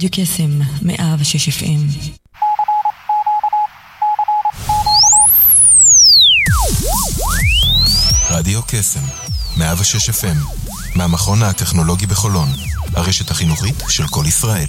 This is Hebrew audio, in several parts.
רדיו קסם 106 FM. רדיו קסם 106 FM מהמכון הטכנולוגי בחולון, הרשת החינוכית של כל ישראל.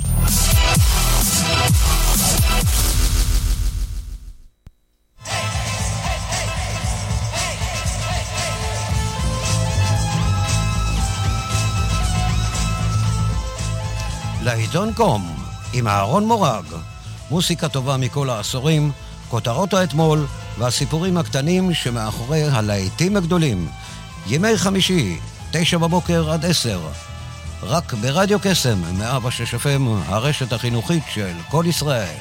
לעיתון קום עם אהרון מורג, מוסיקה טובה מכל העשורים, כותרות האתמול והסיפורים הקטנים שמאחורי הלהיטים הגדולים. ימי חמישי, 9 בבוקר עד 10, רק ברדיו קסם 106 FM, הרשת החינוכית של כל ישראל.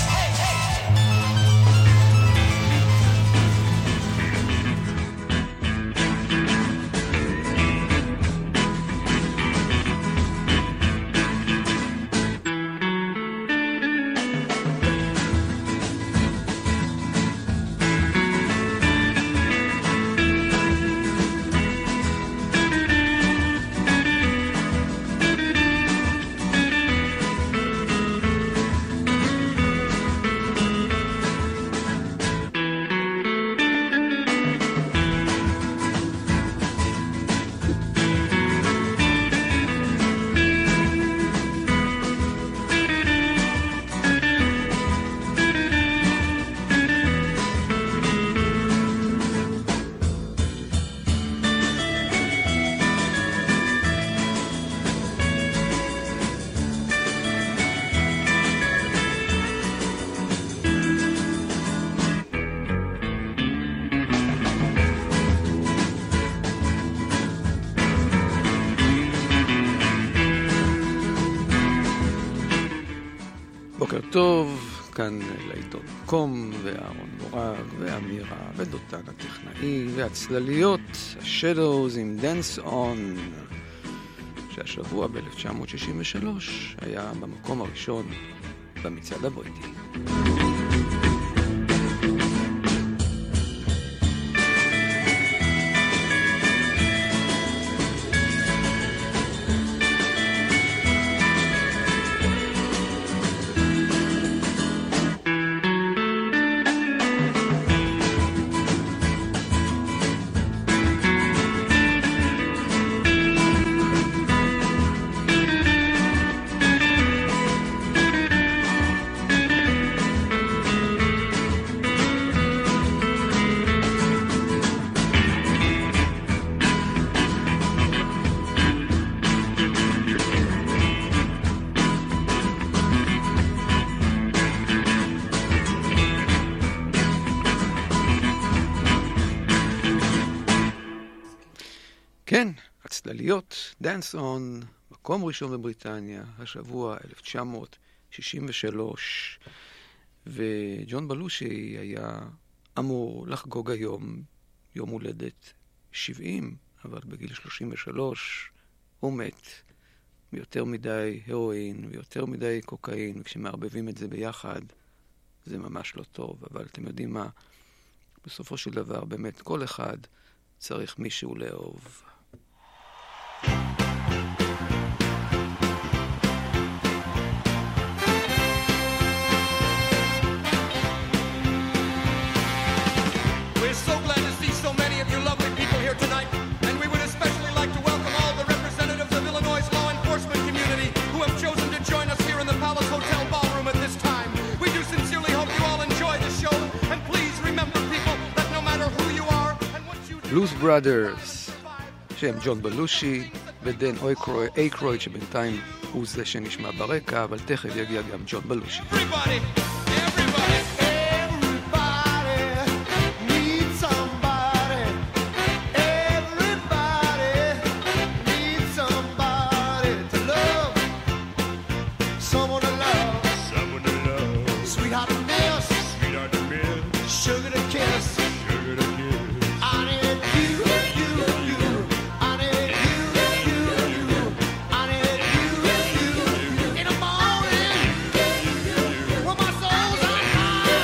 טוב, כאן לעיתון קום, ואהרון מורג, ואמירה, ודותן הטכנאי, והצלליות, השדוז עם דנס און, שהשבוע ב-1963 היה במקום הראשון במצעד הבריטי. כן, הצלליות, דנס און, מקום ראשון בבריטניה, השבוע 1963, וג'ון בלושי היה אמור לחגוג היום יום הולדת 70, אבל בגיל 33 הוא מת מיותר מדי הרואין ויותר מדי קוקאין, וכשמערבבים את זה ביחד זה ממש לא טוב, אבל אתם יודעים מה? בסופו של דבר באמת כל אחד צריך מישהו לאהוב. בלוז בראדרס, שהם ג'ון בלושי ודן אייקרויד, שבינתיים הוא זה שנשמע ברקע, אבל תכף יגיע גם ג'ון בלושי. Well, my soul's on fire.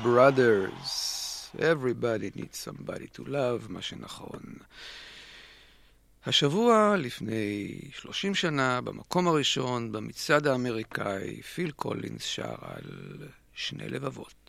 Brothers. Everybody needs somebody to love, מה שנכון. השבוע לפני 30 שנה, במקום הראשון, במצעד האמריקאי, פיל קולינס שר על שני לבבות.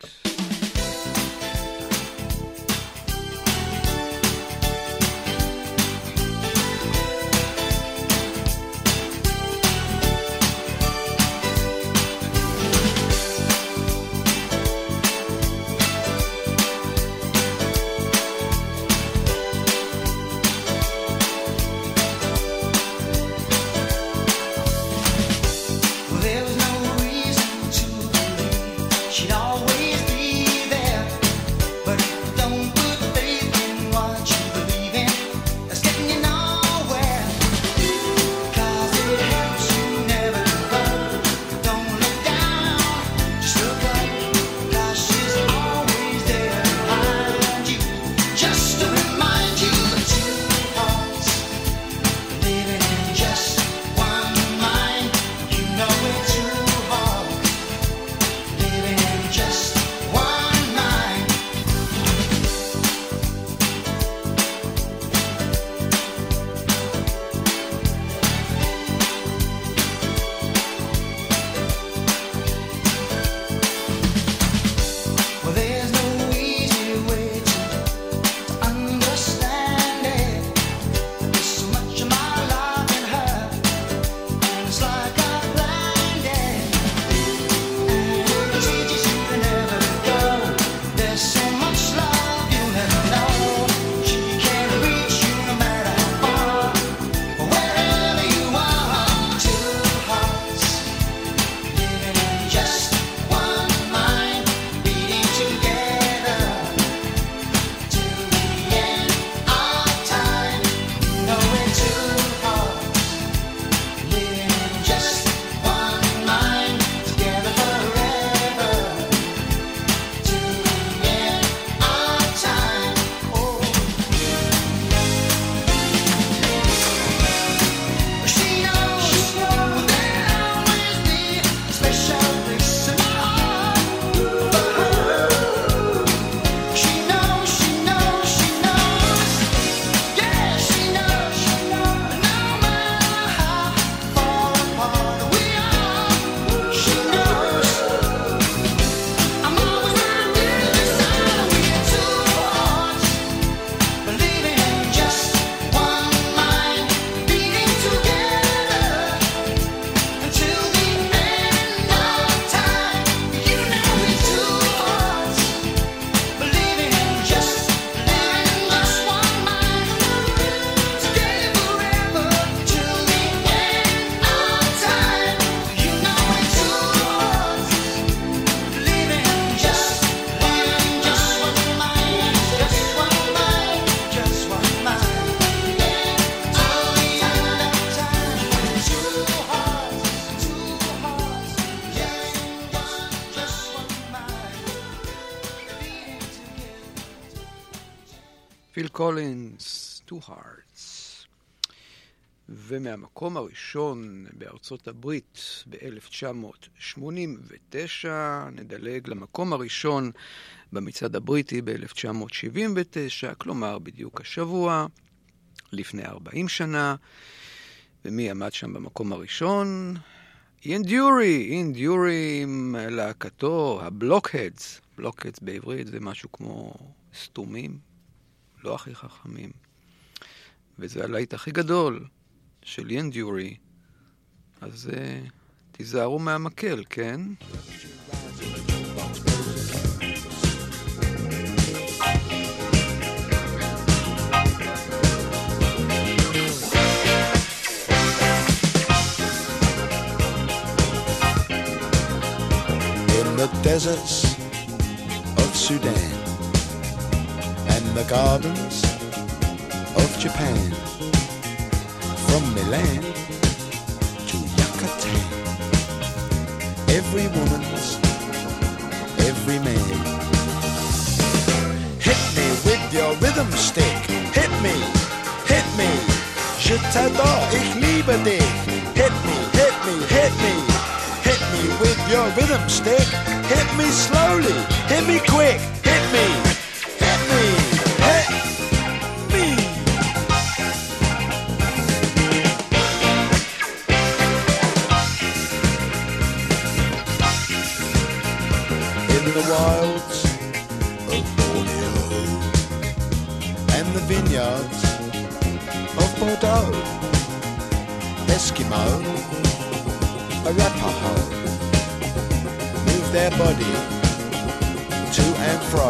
פיל קולינס, Two Hearts. ומהמקום הראשון בארצות הברית ב-1989 נדלג למקום הראשון במצעד הבריטי ב-1979, כלומר בדיוק השבוע, לפני 40 שנה. ומי עמד שם במקום הראשון? איאן דיורי עם להקתו, הבלוקהדס. בלוקהדס בעברית זה משהו כמו סתומים, לא הכי חכמים. וזה הלהיט הכי גדול של איאן דיורי. אז תיזהרו מהמקל, כן? The deserts of Sudan and the gardens of Japan, from Milan to Yucatan, every woman's every man. Hit me with your rhythm stick, hit me, je t'adore, ich liebe dich. Hit me, hit me, hit me, hit me with your rhythm stick. Hit me slowly, hit me quick, hit me, hit me, hit me. In the wilds of Borneo and the vineyards of Bordeaux, Eskimo, Arapaho, move their body to and fro.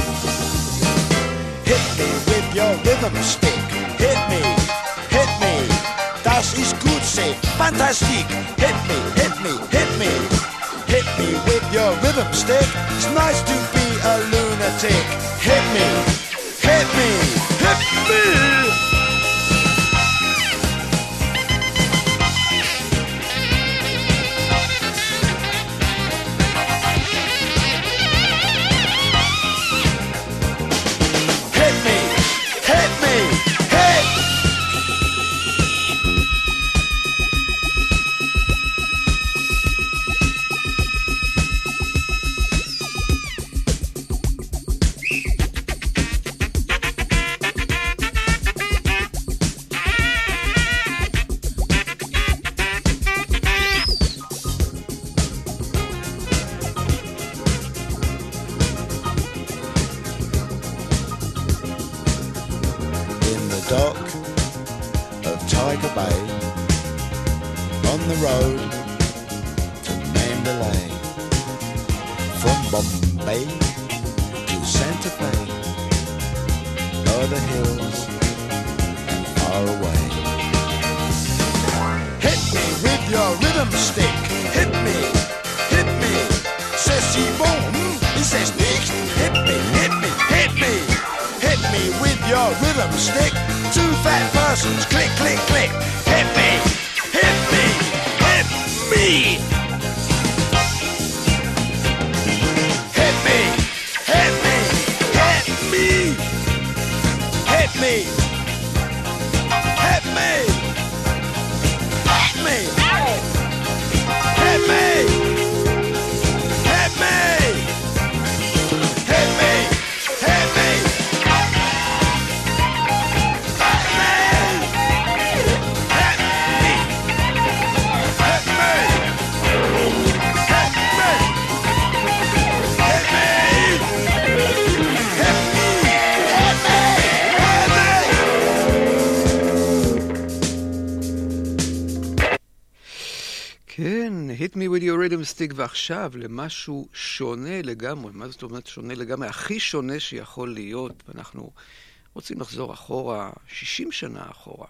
Hit me with your rhythm stick. Hit me, das ist gut, say, fantastic. Hit me, hit me, hit me. Hit me with your rhythm stick. It's nice to be a lunatic. Hit me, hit me, hit me. Dock of Tiger Bay, on the road to Mandalay, from Bombay to Santa Fe, o'er the hills and far away. Hit me with your rhythm stick, hit me, c'est si bon, c'est nicht, hit me, hit me, hit me, hit me with your rhythm stick. Two fat persons, click, click, click. Hit me, hit me, hit me. Hit me, hit me, hit me. Hit me, hit me, hit me. Hit me, hit me, hit me, hit me. כן, hit me with your rhythm stick, ועכשיו למשהו שונה לגמרי. מה זאת אומרת שונה לגמרי? הכי שונה שיכול להיות. אנחנו רוצים לחזור אחורה, 60 שנה אחורה.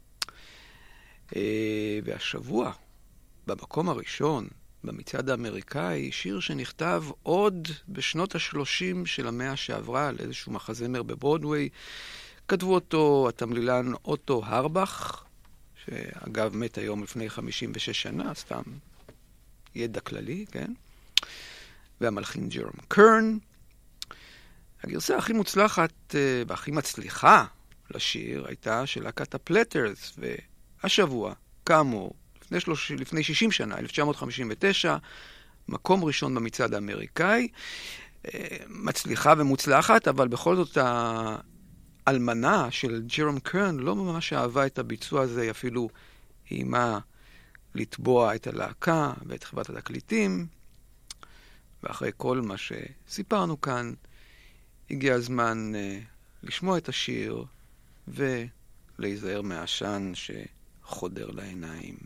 והשבוע, במקום הראשון, במצעד האמריקאי, שיר שנכתב עוד בשנות ה-30 של המאה שעברה, על איזשהו מחזמר בברודווי. כתבו אותו התמלילן אוטו הרבך, שאגב מת היום לפני 56 שנה, סתם ידע כללי, כן? והמלחין ג'רום קרן. הגרסה הכי מוצלחת והכי מצליחה לשיר הייתה של להקת הפלטרס, והשבוע, כאמור, לפני 60 שנה, 1959, מקום ראשון במצעד האמריקאי, מצליחה ומוצלחת, אבל בכל זאת האלמנה של ג'רום קרן לא ממש אהבה את הביצוע הזה, היא אפילו איימה לתבוע את הלהקה ואת חברת התקליטים, ואחרי כל מה שסיפרנו כאן, הגיע הזמן לשמוע את השיר ולהיזהר מהעשן שחודר לעיניים.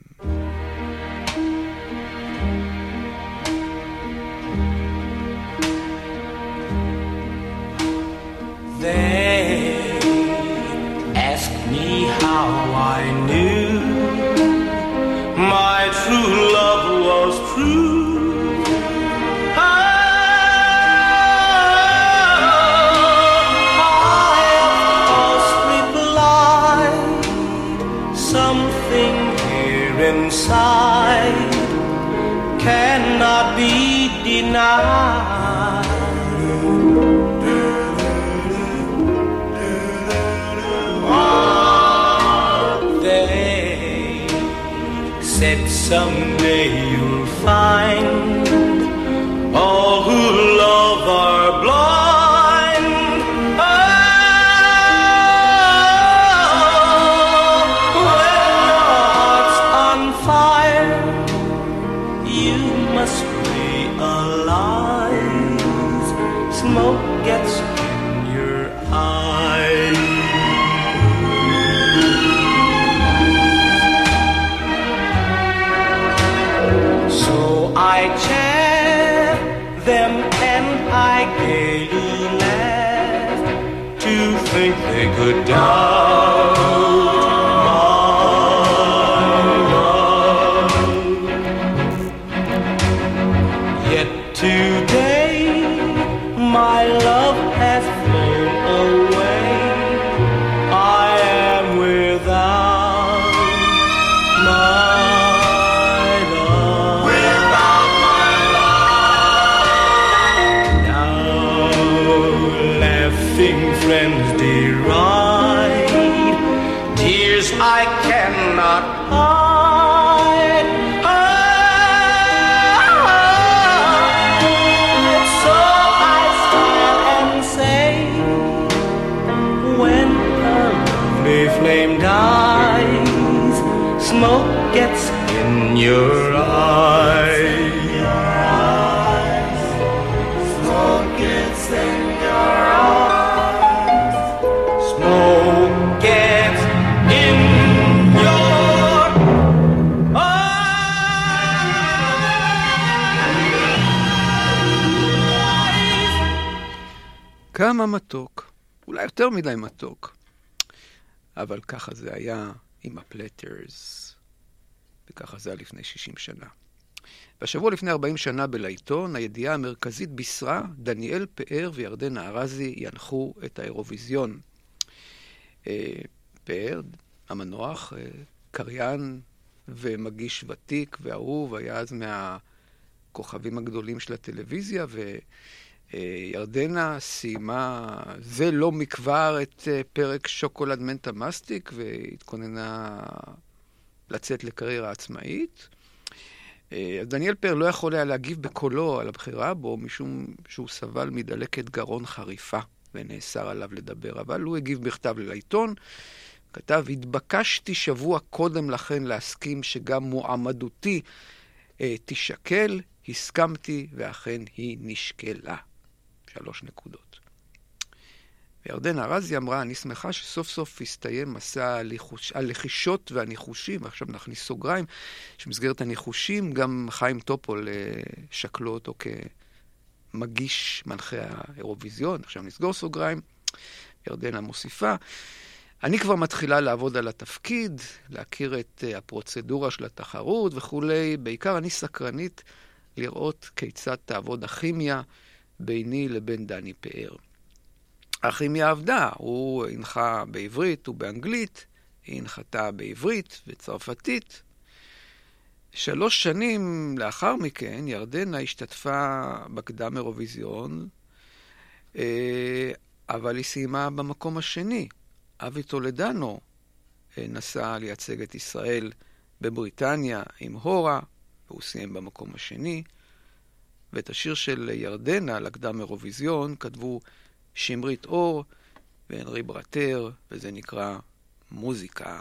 They asked me how I knew my true love was true. I must reply, something here inside cannot be denied. They said someday you'll find smoke gets in your eyes. So I chant them and I gaily laugh to think they could doubt my love. Yet today my love has flown away. I am without my love. Without my love. Now laughing friends deride tears I cannot hide. So I stand and say, when a lovely flame dies, smoke gets in your eyes. Smoke gets in your eyes. Smoke gets in your eyes. כמה מתוק, אולי יותר מדי מתוק, אבל ככה זה היה עם הפלטרס, וככה זה היה לפני 60 שנה. בשבוע לפני 40 שנה בלעיתון, הידיעה המרכזית בישרה, דניאל פאר וירדנה ארזי ינחו את האירוויזיון. פאר, המנוח, קריין ומגיש ותיק ואהוב, היה אז מהכוכבים הגדולים של הטלוויזיה, וירדנה סיימה זה לא מכבר את פרק שוקולד מנטה מסטיק, והתכוננה לצאת לקריירה עצמאית. אז דניאל פאר לא יכול היה להגיב בקולו על הבחירה בו, משום שהוא סבל מדלקת גרון חריפה, ונאסר עליו לדבר. אבל הוא הגיב בכתב לעיתון, כתב, התבקשתי שבוע קודם לכן להסכים שגם מועמדותי תשקל, הסכמתי ואכן היא נשקלה. 3 נקודות. וירדנה ארזי אמרה, אני שמחה שסוף סוף הסתיים מסע הלחישות והניחושים, ועכשיו נכניס סוגריים, שמסגרת הניחושים גם חיים טופול שקלו אותו כמגיש מנחה האירוויזיון, עכשיו נסגור סוגריים, ירדנה מוסיפה, אני כבר מתחילה לעבוד על התפקיד, להכיר את הפרוצדורה של התחרות וכולי, בעיקר אני סקרנית לראות כיצד תעבוד הכימיה ביני לבין דני פאר. הכימיה עבדה, הוא הנחה בעברית ובאנגלית, היא הנחתה בעברית וצרפתית. 3 שנים לאחר מכן, ירדנה השתתפה בקדם אירוויזיון, אבל היא סיימה במקום השני. אבי טולדנו נסע לייצג את ישראל בבריטניה עם הורה, והוא סיים במקום השני. ואת השיר של ירדנה לקדם אירוויזיון כתבו שמרית אור והנרי ברטר, וזה נקרא מוזיקה.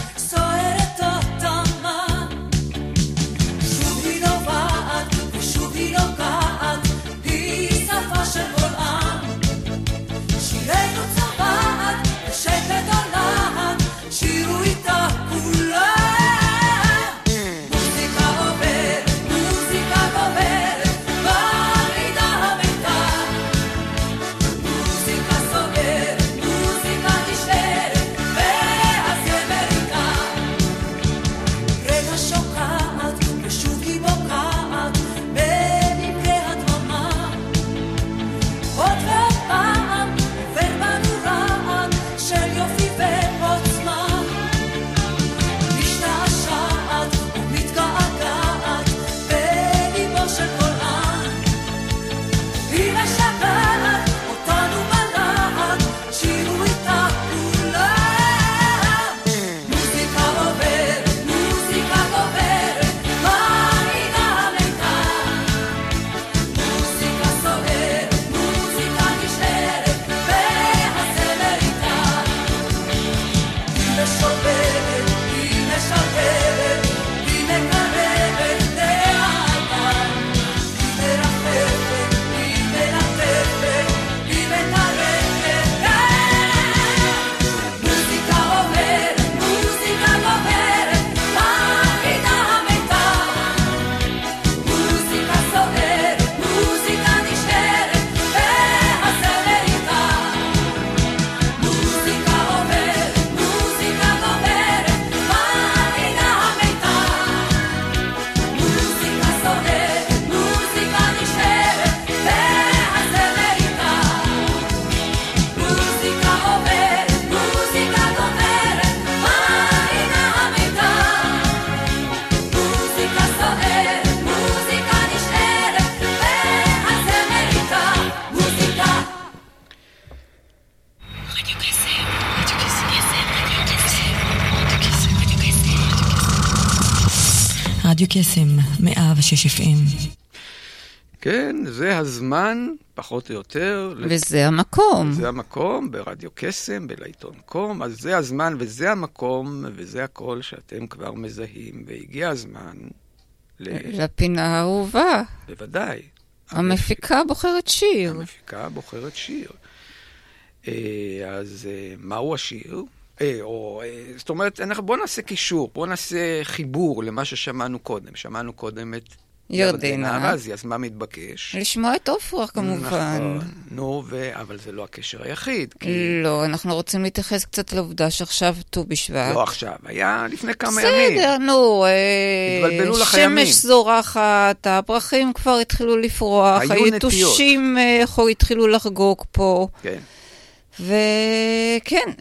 שוב היא רדיו קסם 106 FM. כן, זה הזמן, פחות או יותר. וזה המקום. זה המקום, ברדיו קסם, בלעיתון קום. אז זה הזמן וזה המקום, וזה הכל שאתם כבר מזהים. והגיע הזמן לפינה האהובה. בוודאי. המפיקה בוחרת שיר. המפיקה בוחרת שיר. אז מהו השיר? זאת אומרת, בוא נעשה קישור, בוא נעשה חיבור למה ששמענו קודם. שמענו קודם את ירדנה ארזי, אז מה מתבקש? לשמוע את עופרה כמובן. נכון, נו, אבל זה לא הקשר היחיד. לא, אנחנו רוצים להתייחס קצת לעובדה שעכשיו ט"ו בשבט. לא עכשיו, היה לפני כמה ימים. בסדר, נו, התבלבלו לך ימים. שמש זורחת, הפרחים כבר התחילו לפרוח, היתושים התחילו לחגוג פה. כן. וכן,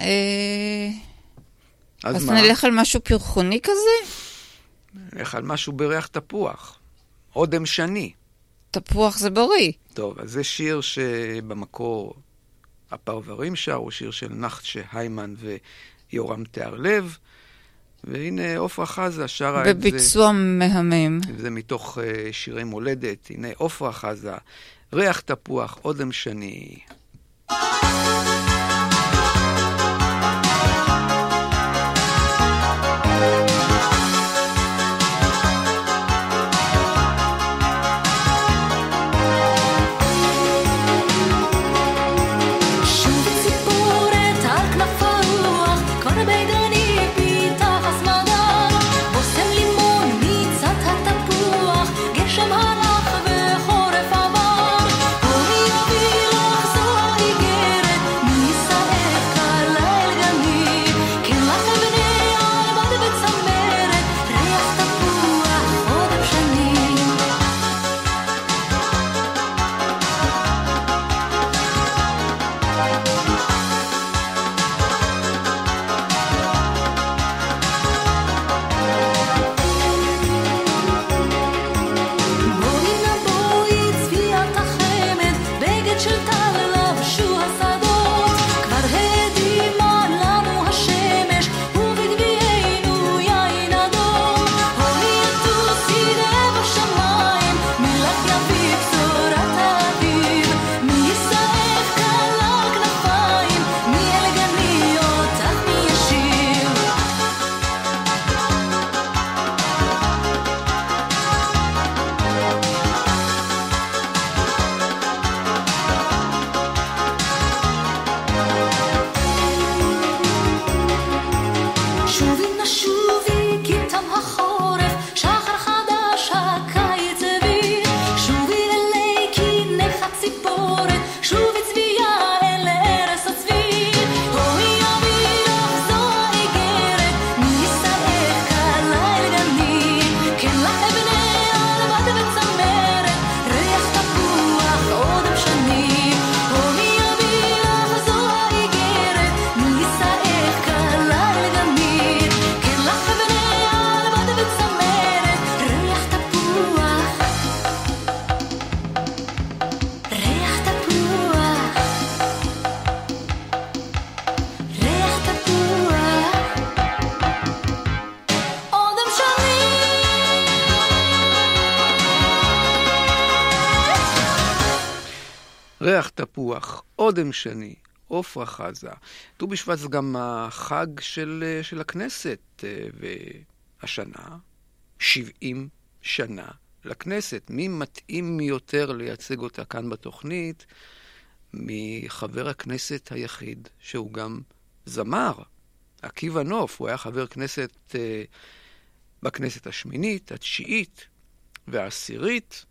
אז נלך על משהו פרחוני כזה? נלך על משהו בריח תפוח. אודם שני. תפוח זה בריא. טוב, אז זה שיר שבמקור הפרברים שרו, שיר של נחצ'ה היימן ויורם תיארלב, והנה עופרה חזה שרה את זה. בביצוע מהמם. זה מתוך שירי מולדת. הנה עופרה חזה, ריח תפוח, אודם שני. ריח תפוח, אודם שני, עופרה חזה. ט"ו בשבט זה גם החג של הכנסת, והשנה 70 שנה לכנסת. מי מתאים יותר לייצג אותה כאן בתוכנית מחבר הכנסת היחיד שהוא גם זמר, עקיבא נוף. הוא היה חבר כנסת בכנסת השמינית, התשיעית והעשירית,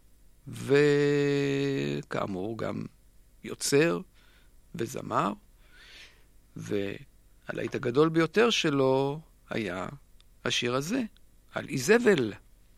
וכאמור גם יוצר וזמר, והלהיט הגדול ביותר שלו היה השיר הזה, על איזבל.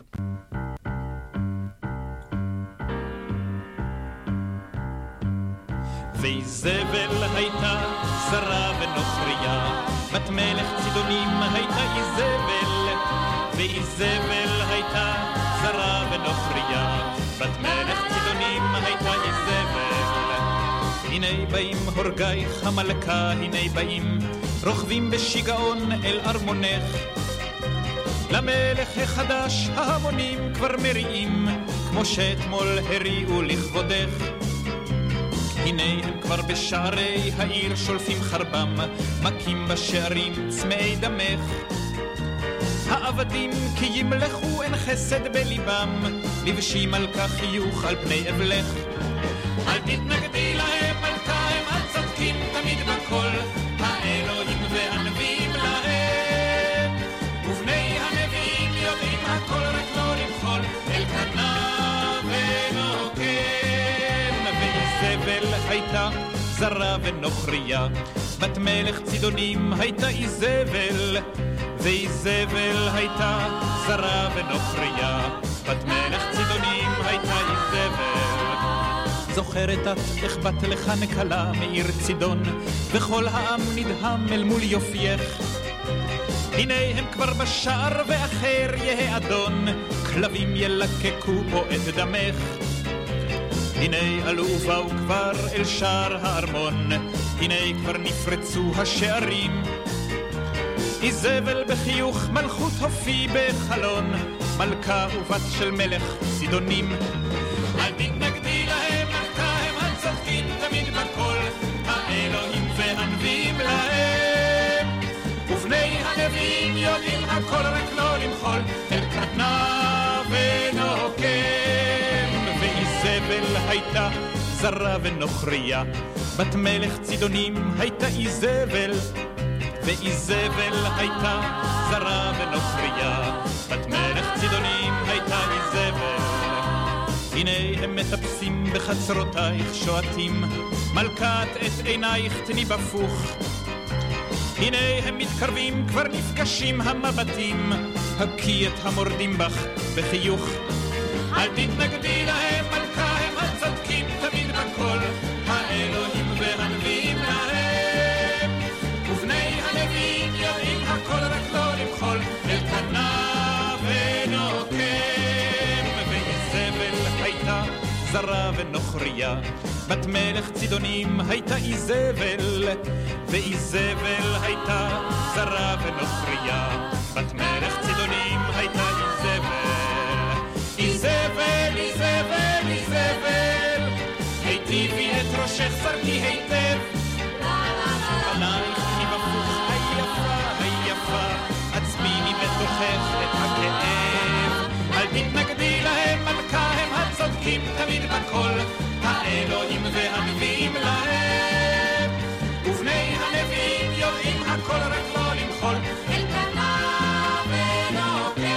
ואיזבל הייתה זרה ונוכריה, בת מלך צידונים הייתה איזבל. ואיזבל הייתה זרה ונוכריה, בת מלך צידונים הייתה איזבל. הנה באים הורגייך המלכה, הנה באים רוכבים בשיגעון אל ארמונך. למלך החדש ההמונים כבר מריעים, כמו שאתמול הריעו לכבודך. הנה הם כבר בשערי העיר שולפים חרבם, מכים בשערים צמאי דמך. העבדים כי ימלכו אין חסד בליבם, לבשים על כך חיוך על פני אבלך. אל תתנגדי להם מלכה, הם הצדקים תמיד בכל, האלוהים והנביאים להם. ובני הנביאים יודעים הכל, רק לא למחול אל קנה ונוקם. ואיזבל הייתה זרה ונוכריה, בת מלך צידונים הייתה איזבל. ואיזבל הייתה זרה ונוכריה, בת מלך צידונים הייתה איזבל. זוכרת את איך בת לך נקלה מעיר צידון, וכל העם נדהם אל מול יופייך. הנה הם כבר בשער ואחר יהיה אדון, כלבים ילקקו בו את דמך. הנה עלו ובאו כבר אל שער הארמון, הנה כבר נפרצו השערים. איזבל בחיוך מלכות הופי בחלון, מלכה ובת של מלך צידונים. אל תתנגדי להם מלכה, הם הצדקים תמיד בכל, האלוהים והנביאים להם. ובני הנביאים יודעים הכל, רק לא למחול אל קטנה ונוקם. ואיזבל הייתה זרה ונוכריה, בת מלך צידונים הייתה איזבל. ואיזבל הייתה זרה ונוכריה, בת מלך צידונים הייתה איזבל. הנה הם מטפסים בחצרותייך שועטים, מלכת את עינייך תני בפוך. הנה הם מתקרבים כבר נפגשים המבטים, הקי את המורדים בך בחיוך. אל תתנגדי להם מלכה, הם הצדקים תמיד בכל, האלוהים והנביאים להם. ובני הנביאים יודעים הכל, רק לא למחול אל קנה ונוקם. ואיזבל הייתה זרה ונוכריה, בת מלך צידונים הייתה איזבל. ואיזבל הייתה זרה ונוכריה, בת מלך צידונים הייתה איזבל. איזבל, איזבל, איזבל, היטיבי את ראשך סרקי היטב. עלייך היא בפוך היפה, היפה, עצמיני בתוכך את הכאב. אל תתנגדי להם מלכה, הם הצודקים תמיד בכל, האלוהים והנביאים להם. ובני הנביאים יודעים הכל, רק לא למחול אל קנה ונוקם.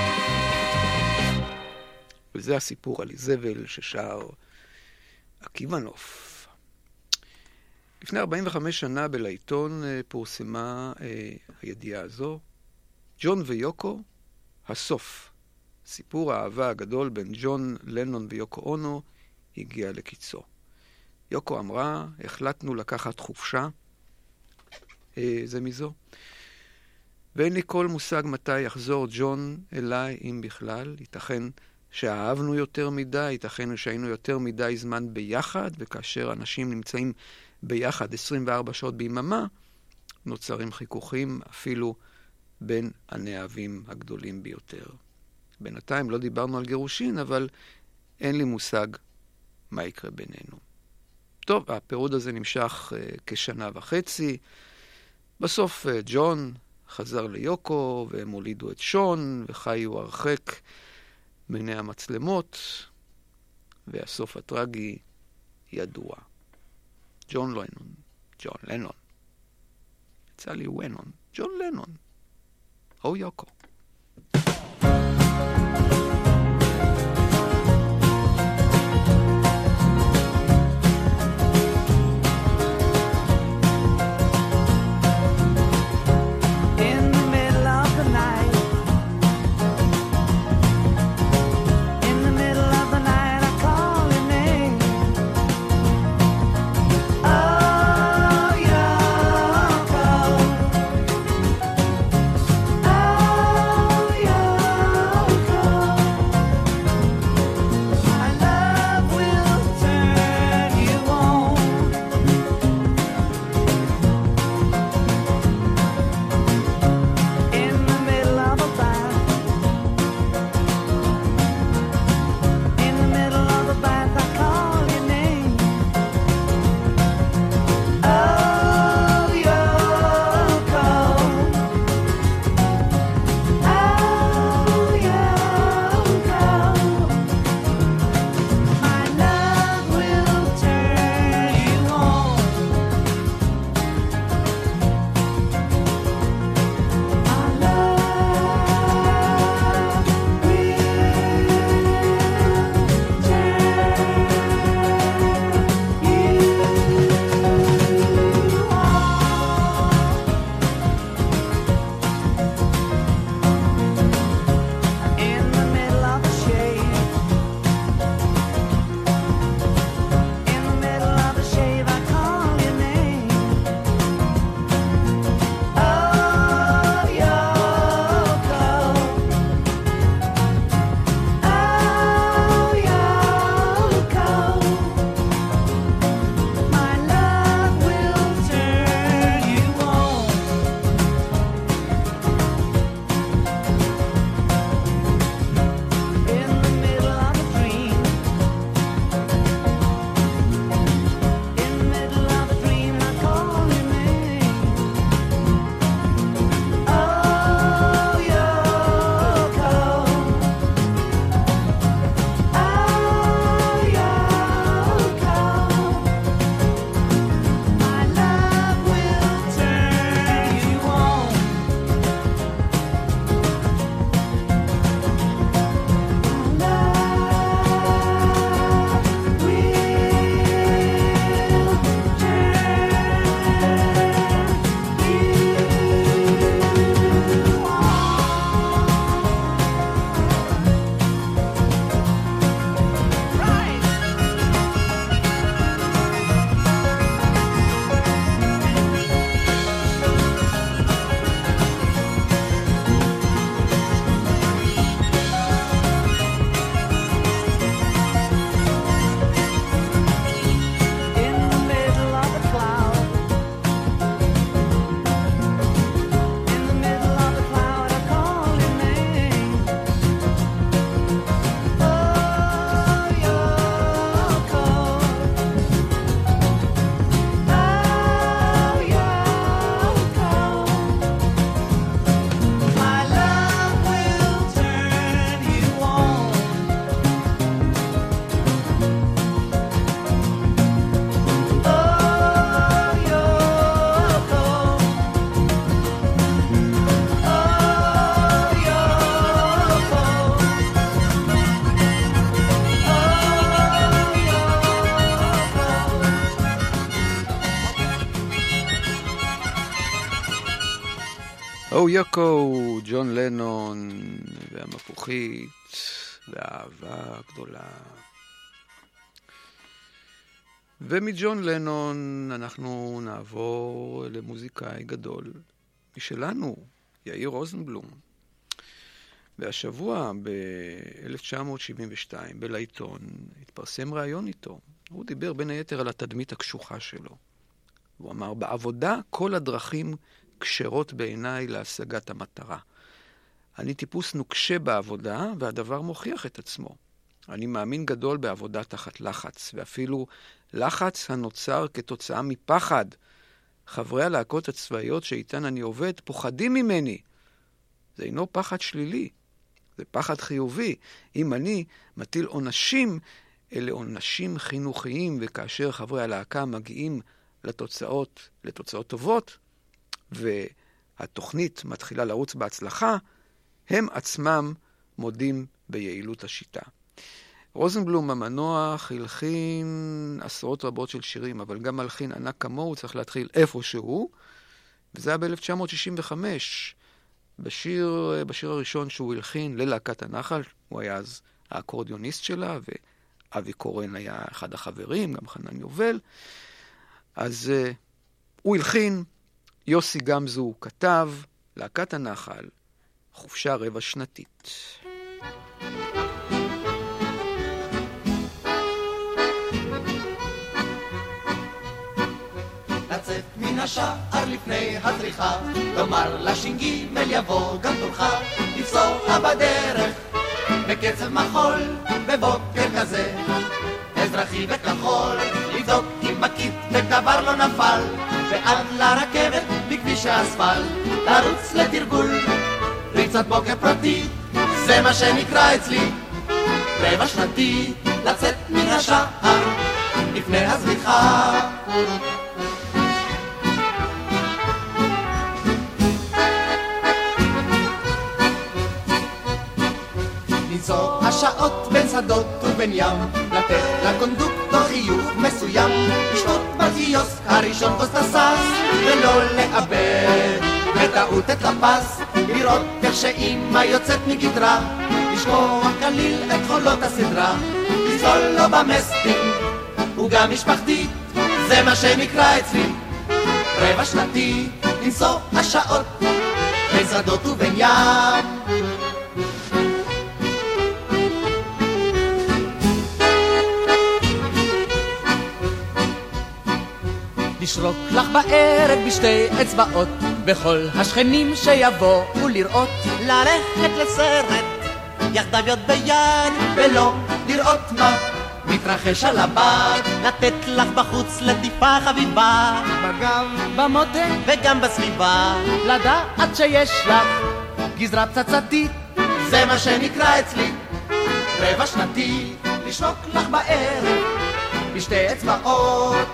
וזה הסיפור על איזבל ששר עקיבא נוף. לפני 45 שנה בלעיתון פורסמה הידיעה הזו, ג'ון ויוקו, הסוף. סיפור האהבה הגדול בין ג'ון לנון ויוקו אונו הגיע לקיצו. יוקו אמרה, החלטנו לקחת חופשה, זה מזו. ואין לי כל מושג מתי יחזור ג'ון אליי, אם בכלל. ייתכן שאהבנו יותר מדי, ייתכן שהיינו יותר מדי זמן ביחד, וכאשר אנשים נמצאים ביחד 24 שעות ביממה, נוצרים חיכוכים אפילו בין הנאהבים הגדולים ביותר. בינתיים לא דיברנו על גירושין, אבל אין לי מושג מה יקרה בינינו. טוב, הפירוד הזה נמשך כשנה וחצי. בסוף ג'ון חזר ליוקו, והם הולידו את שון, וחיו הרחק מעיני המצלמות, והסוף הטרגי ידוע. ג'ון לנון, ג'ון לנון. יצא לי ונון, ג'ון לנון. או יוקו. Oh או יוקו, ג'ון לנון והמפוחית והאהבה הגדולה. ומג'ון לנון אנחנו נעבור למוזיקאי גדול משלנו, יאיר רוזנבלום. והשבוע ב-1972 בלעיתון התפרסם ראיון איתו. הוא דיבר בין היתר על התדמית הקשוחה שלו. הוא אמר, בעבודה כל הדרכים קשרות בעיניי להשגת המטרה. אני טיפוס נוקשה בעבודה, והדבר מוכיח את עצמו. אני מאמין גדול בעבודה תחת לחץ, ואפילו לחץ הנוצר כתוצאה מפחד. חברי הלהקות הצבאיות שאיתן אני עובד פוחדים ממני. זה אינו פחד שלילי, זה פחד חיובי. אם אני מטיל עונשים, אלה עונשים חינוכיים, וכאשר חברי הלהקה מגיעים לתוצאות טובות, והתוכנית מתחילה לרוץ בהצלחה, הם עצמם מודים ביעילות השיטה. רוזנבלום המנוח הלחין עשרות רבות של שירים, אבל גם מלחין ענק כמוהו צריך להתחיל איפשהו, וזה היה ב-1965. בשיר הראשון שהוא הלחין ללהקת הנחל, הוא היה אז האקורדיוניסט שלה, ואבי קורן היה אחד החברים, גם חנן יובל. אז הוא הלחין, יוסי גמזו כתב, להקת הנחל, חופשה רבע שנתית. לצאת מן השער לפני הדריכה, לומר לש"ג יבוא גם תורך, לפסוע בדרך בקצב מחול, בבוקר כזה אזרחי וכחול, לבדוק אם מקיף ודבר לא נפל, ועד לרכבת בכביש האספל, לרוץ לתרגול ריצת בוקר פרטית, זה מה שנקרא אצלי רבע שנתי. לצאת מן השער לפני הזריחה, למצוא השעות בין שדות ובין ים, לתת לקונדוקטור חיוך מסוים, לשתות בקיוסק הראשון כוס תסס, ולא לאבד בטעות את הפס, לראות איך שאמא יוצאת מגדרה, לשמוע כליל את חולות הסדרה, לצלול לו במסטינג וגם משפחתית, זה מה שנקרא אצלי רבע שנתי. למצוא השעות בין שדות ובין ים, לשרוק לך בערב בשתי אצבעות, בכל השכנים שיבואו לראות, ללכת לסרט יחדיו יד ביד, ולא לראות מה מתרחש על הבד, לתת לך בחוץ לטיפה חביבה, בגב, במותן וגם בסביבה, לדעת שיש לך גזרה פצצתית, זה מה שנקרא אצלי רבע שנתי. לשרוק לך בערב בשתי אצבעות,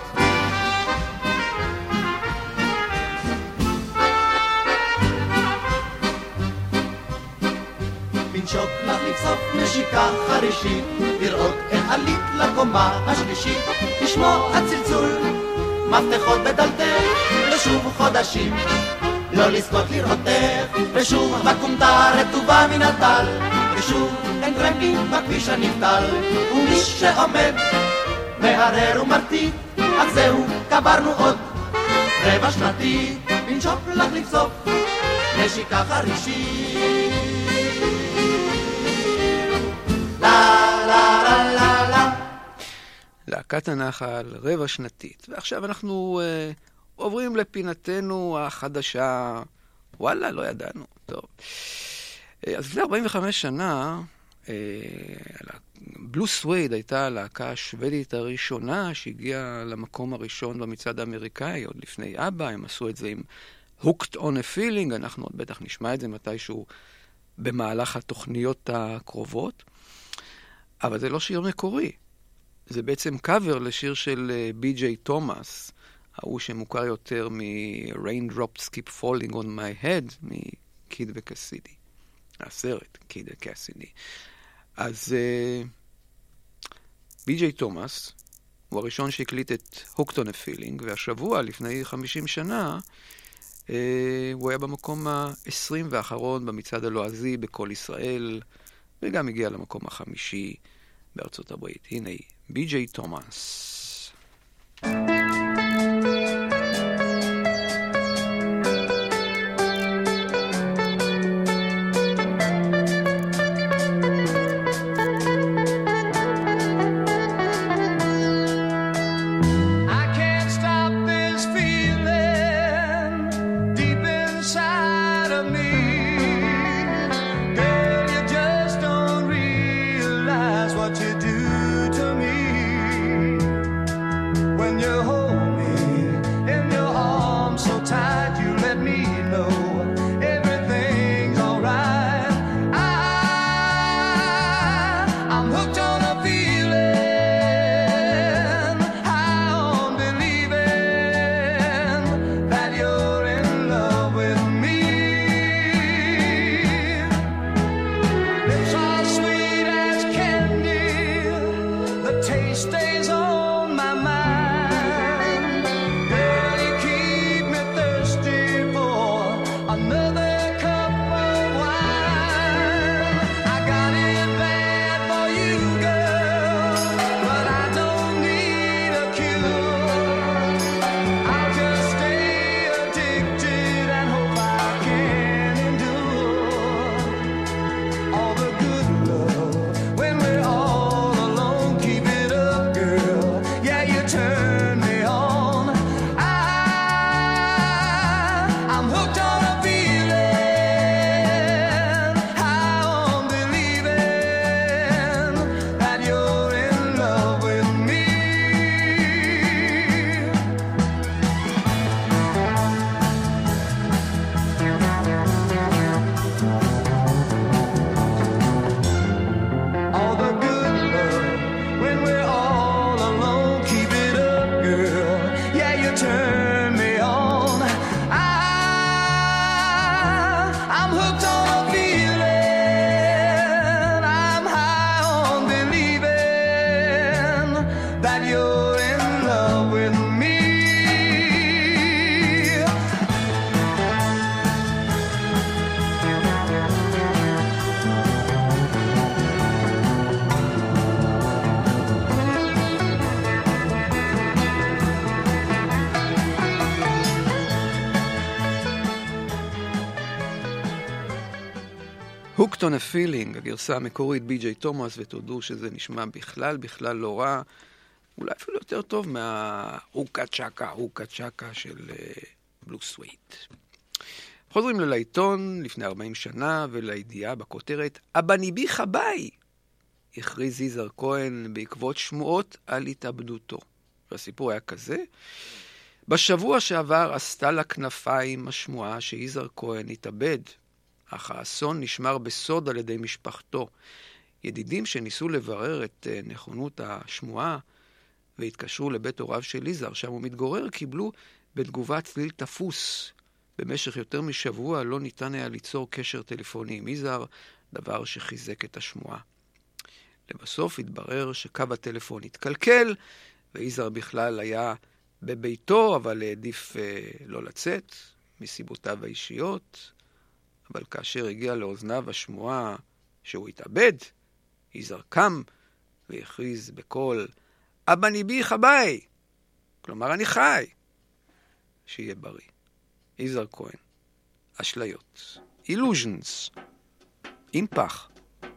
לנשוק לך לבסוף נשיקה חרישית, לראות איך עלית לקומה השלישית, לשמוע הצלצול מפתחות בדלתך, ושוב חודשים לא לזכות לראותך, ושוב בקומתה רטובה מן הטל, ושוב אין טרמפים בכביש הנבטל, ומי שעומד מהרר ומרטיט, אז זהו קברנו עוד רבע שנתי. לנשוק לך לבסוף נשיקה חרישית, להקת הנחל, רבע שנתית. ועכשיו אנחנו עוברים לפינתנו החדשה. וואלה, לא ידענו. טוב. אז לפני 45 שנה, בלו סווייד הייתה הלהקה השוודית הראשונה שהגיעה למקום הראשון במצעד האמריקאי, עוד לפני אבא. הם עשו את זה עם Hooked on a Feeling, אנחנו עוד בטח נשמע את זה מתישהו במהלך התוכניות הקרובות. אבל זה לא שיר מקורי. זה בעצם קאבר לשיר של בי.ג'יי תומאס, ההוא שמוכר יותר מ-Raindrops Keep Falling on My Head, מקיד וקסידי. הסרט, קיד וקסידי. אז בי.ג'יי תומאס הוא הראשון שהקליט את Hooked on a Feeling, והשבוע, לפני 50 שנה, הוא היה במקום ה-20 והאחרון במצעד הלועזי בכל ישראל, וגם הגיע למקום החמישי בארצות הברית. הנה, בי.ג'יי תומאס. Hooked on a Feeling, הגרסה המקורית בי.ג'יי תומאס, ותודו שזה נשמע בכלל לא רע, אולי אפילו יותר טוב מההוקה צ'קה של בלו סווייט. חוזרים לעיתון לפני 40 שנה ולידיעה בכותרת, אבא ניבי חביי, הכריז יזהר כהן בעקבות שמועות על התאבדותו. והסיפור היה כזה, בשבוע שעבר עשתה לה כנפיים השמועה שיזהר כהן התאבד, אך האסון נשמר בסוד על ידי משפחתו. ידידים שניסו לברר את נכונות השמועה והתקשרו לבית הוריו של יזהר, שם הוא מתגורר, קיבלו בתגובה צליל תפוס. במשך יותר משבוע לא ניתן היה ליצור קשר טלפוני עם יזהר, דבר שחיזק את השמועה. לבסוף התברר שקו הטלפון התקלקל, ויזהר בכלל היה בביתו, אבל העדיף לא לצאת מסיבותיו האישיות. אבל כאשר הגיע לאוזניו השמועה שהוא התאבד, יזהר קם והכריז בקול, אבא ניבי חביי, כלומר אני חי, שיהיה בריא. יזהר כהן, אשליות, illusions, עם פח.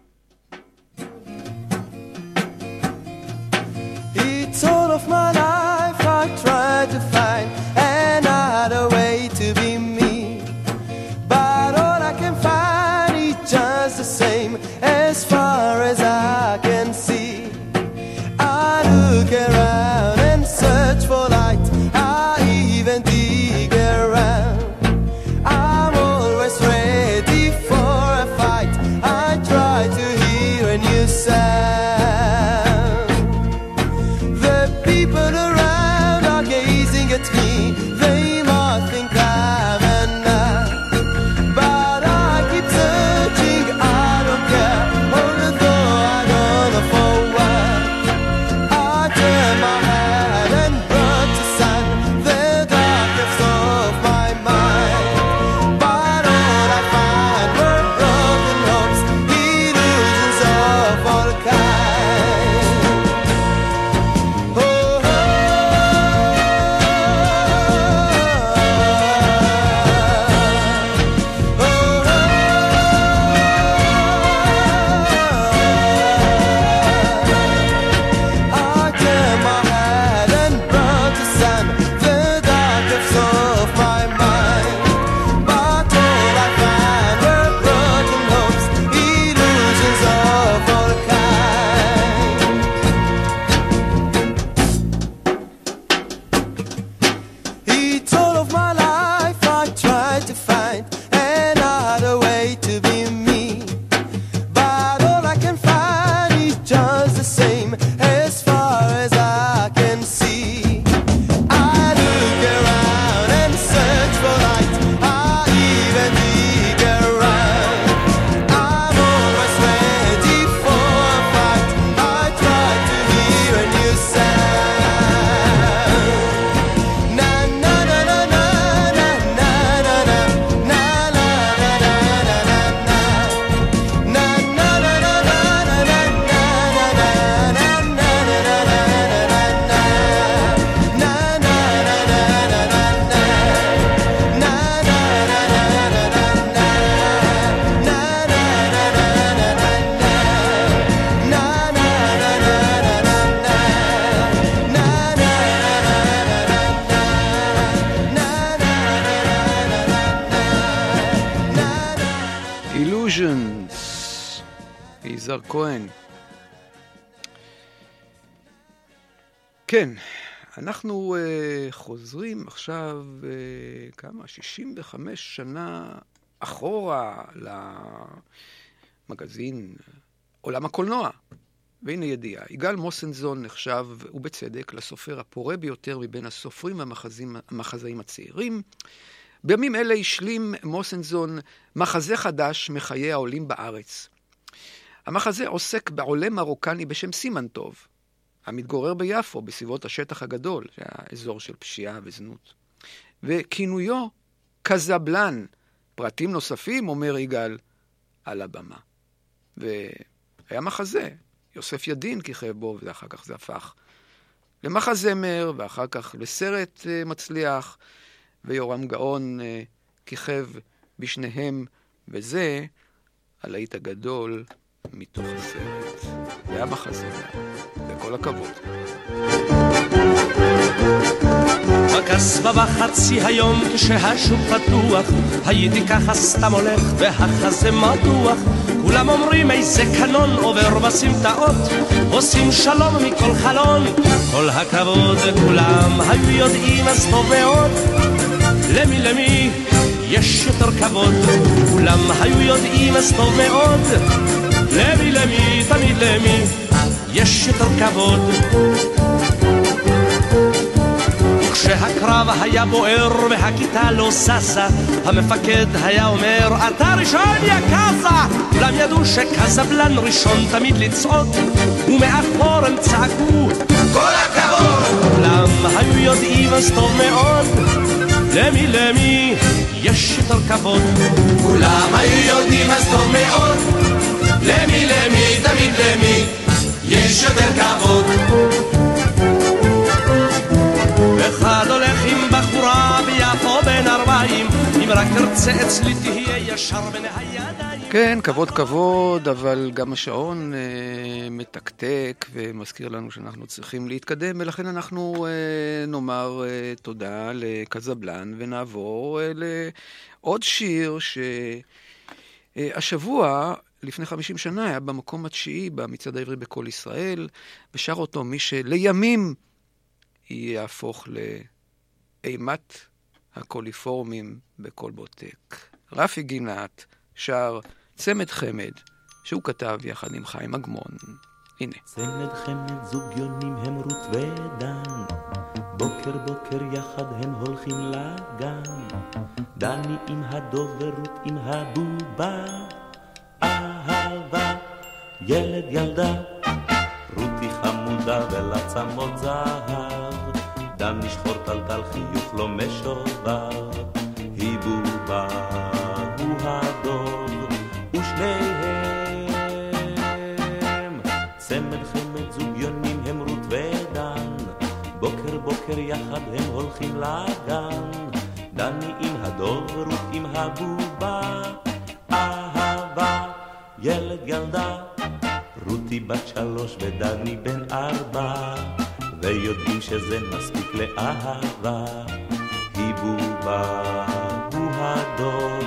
It's all of my life I tried to find another way to be me, but all I can find is just the same as far as I can see. I look around and search for light, I even dig around. I'm always ready for a fight, I try Illusions, יזהר כהן. כן, אנחנו חוזרים עכשיו כמה? 65 שנה אחורה למגזין עולם הקולנוע. והנה ידיעה, יגאל מוסנזון נחשב, ובצדק, לסופר הפורה ביותר מבין הסופרים והמחזאים הצעירים. בימים אלה השלים מוסנזון מחזה חדש מחיי העולים בארץ. המחזה עוסק בעולה מרוקני בשם סימנטוב, המתגורר ביפו בסביבות השטח הגדול, האזור של פשיעה וזנות. וכינויו קזבלן, פרטים נוספים, אומר יגאל, על הבמה. והיה מחזה, יוסף ידין כיכב בו, ואחר כך זה הפך למחזמר, ואחר כך לסרט מצליח, ויורם גאון כיכב בשניהם, וזה הלהיט הגדול מתוך הסרט. והיה מחזמר, וכל הכבוד. בקסבה בחצי היום כשהשוק פתוח, הייתי ככה סתם הולך והחזה מדוח. כולם אומרים איזה קנון עובר בסמטאות, עושים שלום מכל חלון. כל הכבוד כולם היו יודעים אז טוב מאוד, למי יש יותר כבוד. כולם היו יודעים אז טוב מאוד, למי תמיד למי יש יותר כבוד. כשהקרב היה בוער והכיתה לא ססה, המפקד היה אומר אתה ראשון יא קאזה. כולם ידעו שקזבלן ראשון תמיד לצעוד, ומאחור הם צעקו כל הכבוד. כולם היו יודעים אז טוב מאוד, למי יש יותר כבוד. כולם היו יודעים אז טוב מאוד, למי תמיד למי יש יותר כבוד. אחד הולך עם בחורה ביפו בן 40, אם רק תרצה אצלי תהיה ישר בין הידיים. כן, כבוד, אבל גם השעון מתקתק ומזכיר לנו שאנחנו צריכים להתקדם, ולכן אנחנו נאמר תודה לקזבלן ונעבור לעוד שיר שהשבוע לפני 50 שנה היה במקום התשיעי במצעד העברי בכל ישראל, ושר אותו מי שלימים יהפוך לאימת הקוליפורמים בכל בוטק. רפי גינת שר צמד חמד, שהוא כתב יחד עם חיים אגמון. הנה. צמד חמד זוגיונים הם רות ודן, בוקר יחד הם הולכים לגן. דני עם הדוב ורות עם הבובה, אהבה ילד ילדה, רותי חמודה ולצמות זהב. דני שחור טלטל חיוך לא משובר, היא בובה הוא הדוב ושניהם צמד חמד זוגיונים הם רות ודן, בוקר יחד הם הולכים לגן. דני עם הדוב ורות עם הבובה, אהבה ילד ילדה, רותי בת 3 ודני בן 4, ויודעים שזה מספיק לאהבה. היא בובה הוא הדוב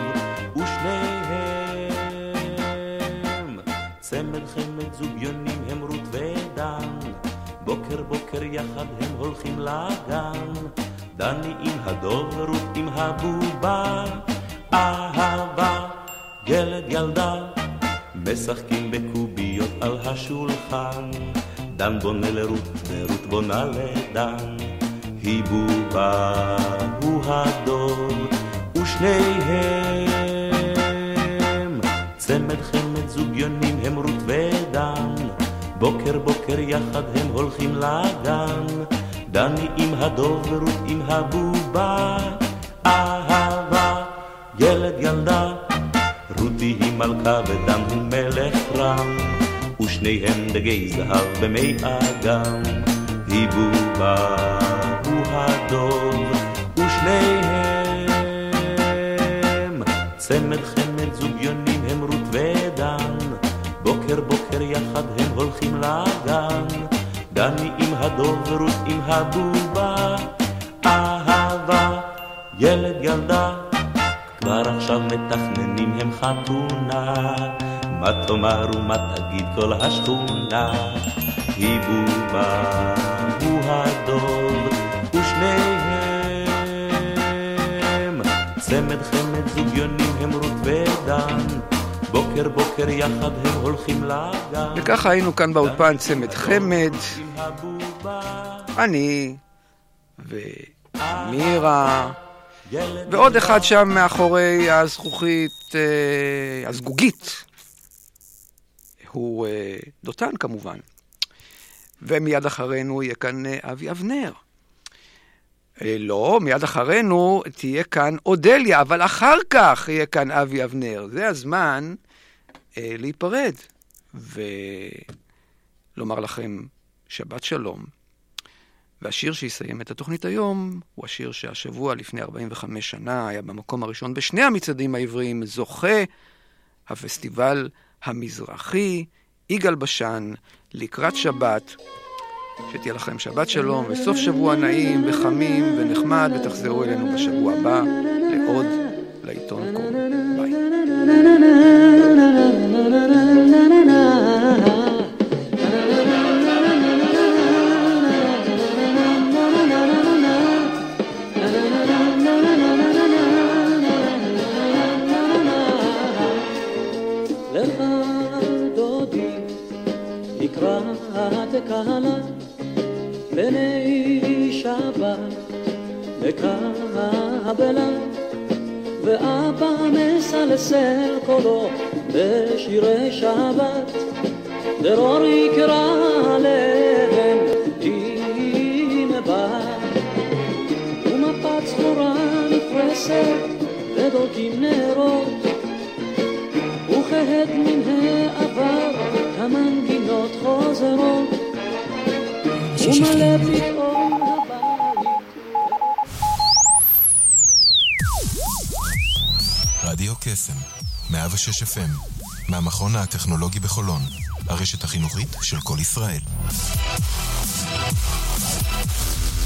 ושניהם צמד חמד זוגיונים הם רות ודן, בוקר יחד הם הולכים לגן. דני עם הדוב ורות עם הבובה, אהבה ילד ילדה, משחקים בקוביות על השולחן. דן בונה לרות ורות בונה לדן, היא בובה הוא הדוב ושניהם צמד חמד זוגיונים הם רות ודן, בוקר יחד הם הולכים לגן. דני עם הדוב ורות עם הבובה, אהבה ילד ילדה, רותי היא מלכה ודן הוא מלך רם, ושניהם דגי זהב במי אגם. היא בובה הוא הדוב ושניהם צמד חמד זוגיונים הם רות ודן, בוקר יחד הם הולכים לגן. דני עם הדוב ורות עם הבובה, אהבה ילד ילדה, כבר עכשיו מתכננים הם חתונה, מה תאמר ומה תגיד כל השכונה, היא בובה, הוא הדוב, ושניהם צמד חמד זוגיונים הם רות ודן, בוקר בוקר יחד הם הולכים לגן. וככה היינו כאן באולפן צמד חמד, אני ומירה ועוד אחד שם מאחורי הזכוכית, הזגוגית, הוא דותן כמובן. ומיד אחרינו יהיה כאן אבי אבנר. לא, מיד אחרינו תהיה כאן אודליה, אבל אחר כך יהיה כאן אבי אבנר. זה הזמן להיפרד ולומר לכם שבת שלום. והשיר שיסיים את התוכנית היום הוא השיר שהשבוע לפני 45 שנה היה במקום הראשון בשני המצעדים העבריים, זוכה הפסטיבל המזרחי, יגאל בשן, לקראת שבת. שתהיה לכם שבת שלום וסוף שבוע נעים וחמים ונחמד, ותחזרו אלינו בשבוע הבא לעוד לעיתון קום. ביי. קהלה בני שבת מקבלה, ואבא מסלסל קולו בשירי שבת, דרור יקרא להם תימבט, ומפת זכורה נפרסת ודולקים נרות, וכהד מן העבר המנגינות חוזרות, ומלא פתאום הבית. רדיו קסם 106 FM מהמכון הטכנולוגי בחולון, הרשת החינוכית של כל ישראל.